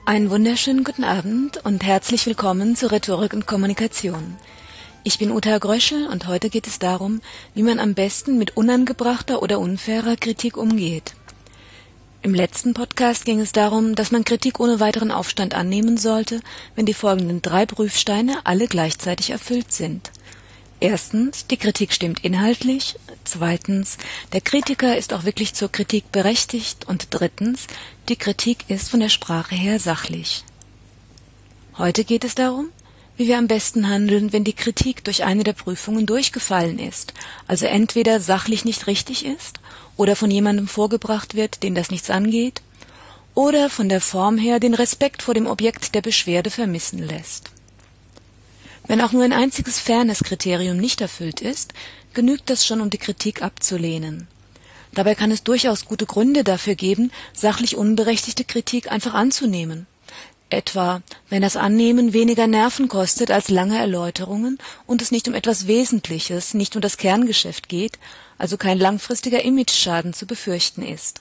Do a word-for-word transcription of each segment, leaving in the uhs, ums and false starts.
Einen wunderschönen guten Abend und herzlich willkommen zu Rhetorik und Kommunikation. Ich bin Uta Gröschel und heute geht es darum, wie man am besten mit unangebrachter oder unfairer Kritik umgeht. Im letzten Podcast ging es darum, dass man Kritik ohne weiteren Aufstand annehmen sollte, wenn die folgenden drei Prüfsteine alle gleichzeitig erfüllt sind. Erstens, die Kritik stimmt inhaltlich. Zweitens, der Kritiker ist auch wirklich zur Kritik berechtigt. Und drittens, die Kritik ist von der Sprache her sachlich. Heute geht es darum, wie wir am besten handeln, wenn die Kritik durch eine der Prüfungen durchgefallen ist, also entweder sachlich nicht richtig ist oder von jemandem vorgebracht wird, den das nichts angeht, oder von der Form her den Respekt vor dem Objekt der Beschwerde vermissen lässt. Wenn auch nur ein einziges Fairness-Kriterium nicht erfüllt ist, genügt das schon, um die Kritik abzulehnen. Dabei kann es durchaus gute Gründe dafür geben, sachlich unberechtigte Kritik einfach anzunehmen. Etwa, wenn das Annehmen weniger Nerven kostet als lange Erläuterungen und es nicht um etwas Wesentliches, nicht um das Kerngeschäft geht, also kein langfristiger Imageschaden zu befürchten ist.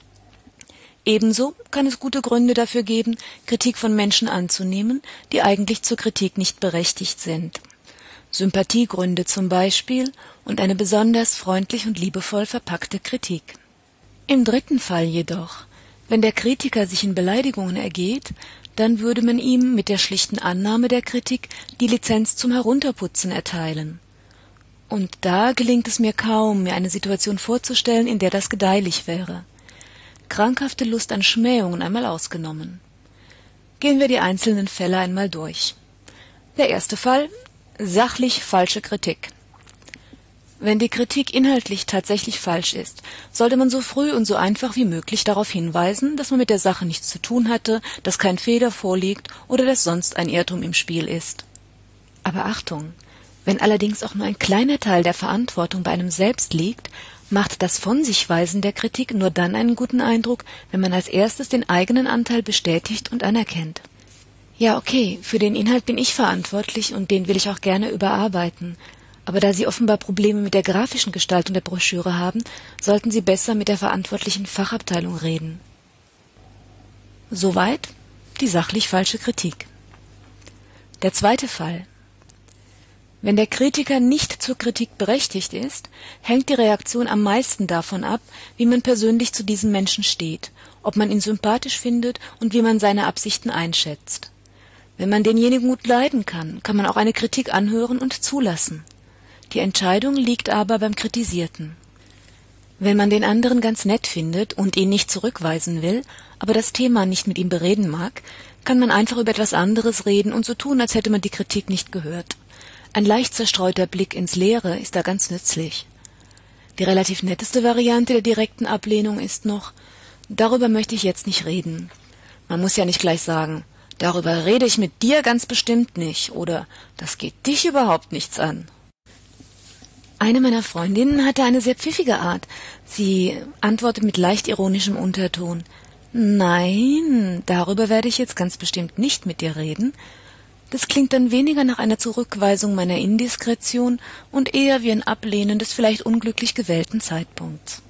Ebenso kann es gute Gründe dafür geben, Kritik von Menschen anzunehmen, die eigentlich zur Kritik nicht berechtigt sind. Sympathiegründe zum Beispiel und eine besonders freundlich und liebevoll verpackte Kritik. Im dritten Fall jedoch, wenn der Kritiker sich in Beleidigungen ergeht, dann würde man ihm mit der schlichten Annahme der Kritik die Lizenz zum Herunterputzen erteilen. Und da gelingt es mir kaum, mir eine Situation vorzustellen, in der das gedeihlich wäre. Krankhafte Lust an Schmähungen einmal ausgenommen. Gehen wir die einzelnen Fälle einmal durch. Der erste Fall: sachlich falsche Kritik. Wenn die Kritik inhaltlich tatsächlich falsch ist, sollte man so früh und so einfach wie möglich darauf hinweisen, dass man mit der Sache nichts zu tun hatte, dass kein Fehler vorliegt oder dass sonst ein Irrtum im Spiel ist. Aber Achtung! Wenn allerdings auch nur ein kleiner Teil der Verantwortung bei einem selbst liegt, macht das Von sich Weisen der Kritik nur dann einen guten Eindruck, wenn man als erstes den eigenen Anteil bestätigt und anerkennt. Ja, okay, für den Inhalt bin ich verantwortlich und den will ich auch gerne überarbeiten. Aber da Sie offenbar Probleme mit der grafischen Gestaltung der Broschüre haben, sollten Sie besser mit der verantwortlichen Fachabteilung reden. Soweit die sachlich falsche Kritik. Der zweite Fall: Wenn der Kritiker nicht zur Kritik berechtigt ist, hängt die Reaktion am meisten davon ab, wie man persönlich zu diesem Menschen steht, ob man ihn sympathisch findet und wie man seine Absichten einschätzt. Wenn man denjenigen gut leiden kann, kann man auch eine Kritik anhören und zulassen. Die Entscheidung liegt aber beim Kritisierten. Wenn man den anderen ganz nett findet und ihn nicht zurückweisen will, aber das Thema nicht mit ihm bereden mag, kann man einfach über etwas anderes reden und so tun, als hätte man die Kritik nicht gehört. Ein leicht zerstreuter Blick ins Leere ist da ganz nützlich. Die relativ netteste Variante der direkten Ablehnung ist noch: Darüber möchte ich jetzt nicht reden. Man muss ja nicht gleich sagen: Darüber rede ich mit dir ganz bestimmt nicht oder das geht dich überhaupt nichts an. Eine meiner Freundinnen hatte eine sehr pfiffige Art. Sie antwortet mit leicht ironischem Unterton: Nein, darüber werde ich jetzt ganz bestimmt nicht mit dir reden. Das klingt dann weniger nach einer Zurückweisung meiner Indiskretion und eher wie ein Ablehnen des vielleicht unglücklich gewählten Zeitpunkts.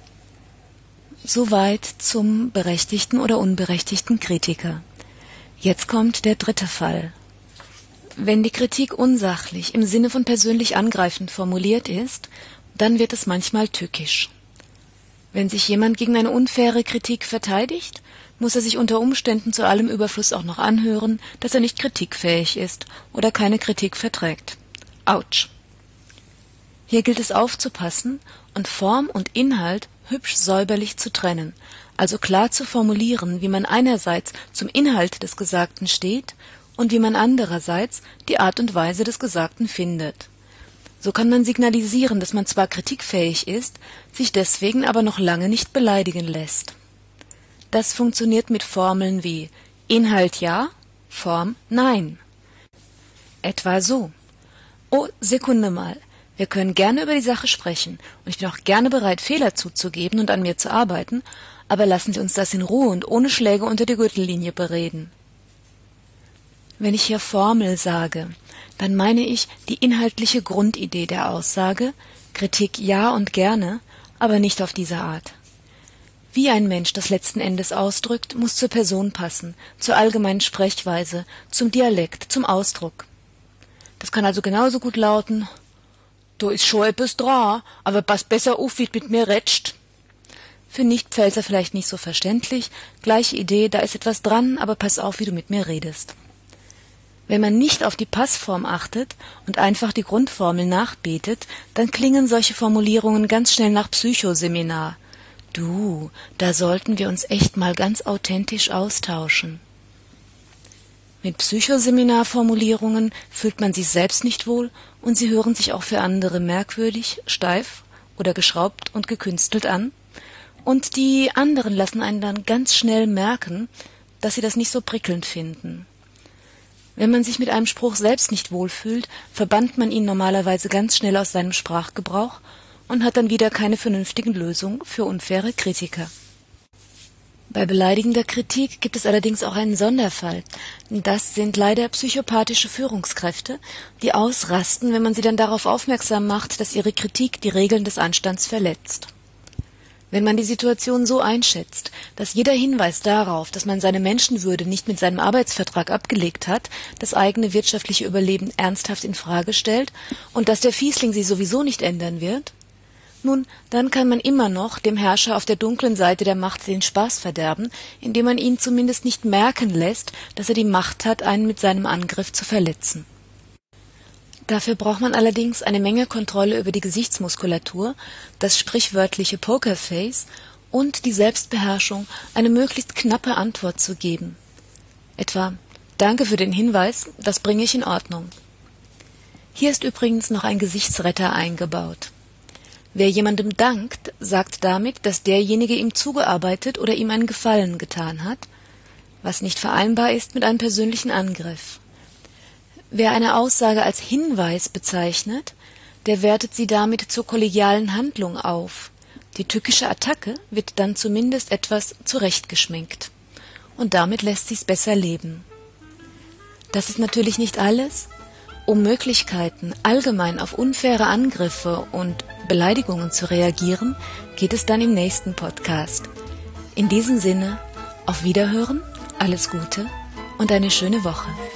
Soweit zum berechtigten oder unberechtigten Kritiker. Jetzt kommt der dritte Fall. Wenn die Kritik unsachlich im Sinne von persönlich angreifend formuliert ist, dann wird es manchmal tückisch. Wenn sich jemand gegen eine unfaire Kritik verteidigt, muss er sich unter Umständen zu allem Überfluss auch noch anhören, dass er nicht kritikfähig ist oder keine Kritik verträgt. Autsch! Hier gilt es aufzupassen und Form und Inhalt hübsch säuberlich zu trennen, also klar zu formulieren, wie man einerseits zum Inhalt des Gesagten steht und wie man andererseits die Art und Weise des Gesagten findet. So kann man signalisieren, dass man zwar kritikfähig ist, sich deswegen aber noch lange nicht beleidigen lässt. Das funktioniert mit Formeln wie Inhalt ja, Form nein. Etwa so: Oh, Sekunde mal, wir können gerne über die Sache sprechen und ich bin auch gerne bereit, Fehler zuzugeben und an mir zu arbeiten, aber lassen Sie uns das in Ruhe und ohne Schläge unter die Gürtellinie bereden. Wenn ich hier Formel sage, dann meine ich die inhaltliche Grundidee der Aussage, Kritik ja und gerne, aber nicht auf diese Art. Wie ein Mensch das letzten Endes ausdrückt, muss zur Person passen, zur allgemeinen Sprechweise, zum Dialekt, zum Ausdruck. Das kann also genauso gut lauten: »Da ist schon etwas dran, aber pass besser auf, wie du mit mir redst.« Für Nicht-Pfälzer vielleicht nicht so verständlich, gleiche Idee, da ist etwas dran, aber pass auf, wie du mit mir redest. Wenn man nicht auf die Passform achtet und einfach die Grundformel nachbetet, dann klingen solche Formulierungen ganz schnell nach Psychoseminar. Du, da sollten wir uns echt mal ganz authentisch austauschen. Mit Psychoseminarformulierungen fühlt man sich selbst nicht wohl und sie hören sich auch für andere merkwürdig, steif oder geschraubt und gekünstelt an. Und die anderen lassen einen dann ganz schnell merken, dass sie das nicht so prickelnd finden. Wenn man sich mit einem Spruch selbst nicht wohlfühlt, verbannt man ihn normalerweise ganz schnell aus seinem Sprachgebrauch und hat dann wieder keine vernünftigen Lösungen für unfaire Kritiker. Bei beleidigender Kritik gibt es allerdings auch einen Sonderfall. Das sind leider psychopathische Führungskräfte, die ausrasten, wenn man sie dann darauf aufmerksam macht, dass ihre Kritik die Regeln des Anstands verletzt. Wenn man die Situation so einschätzt, dass jeder Hinweis darauf, dass man seine Menschenwürde nicht mit seinem Arbeitsvertrag abgelegt hat, das eigene wirtschaftliche Überleben ernsthaft in Frage stellt und dass der Fiesling sie sowieso nicht ändern wird, nun, dann kann man immer noch dem Herrscher auf der dunklen Seite der Macht den Spaß verderben, indem man ihn zumindest nicht merken lässt, dass er die Macht hat, einen mit seinem Angriff zu verletzen. Dafür braucht man allerdings eine Menge Kontrolle über die Gesichtsmuskulatur, das sprichwörtliche Pokerface und die Selbstbeherrschung, eine möglichst knappe Antwort zu geben. Etwa: »Danke für den Hinweis, das bringe ich in Ordnung.« Hier ist übrigens noch ein Gesichtsretter eingebaut. Wer jemandem dankt, sagt damit, dass derjenige ihm zugearbeitet oder ihm einen Gefallen getan hat, was nicht vereinbar ist mit einem persönlichen Angriff. Wer eine Aussage als Hinweis bezeichnet, der wertet sie damit zur kollegialen Handlung auf. Die tückische Attacke wird dann zumindest etwas zurechtgeschminkt. Und damit lässt sich's besser leben. Das ist natürlich nicht alles. Um Möglichkeiten, allgemein auf unfaire Angriffe und Beleidigungen zu reagieren, geht es dann im nächsten Podcast. In diesem Sinne, auf Wiederhören, alles Gute und eine schöne Woche.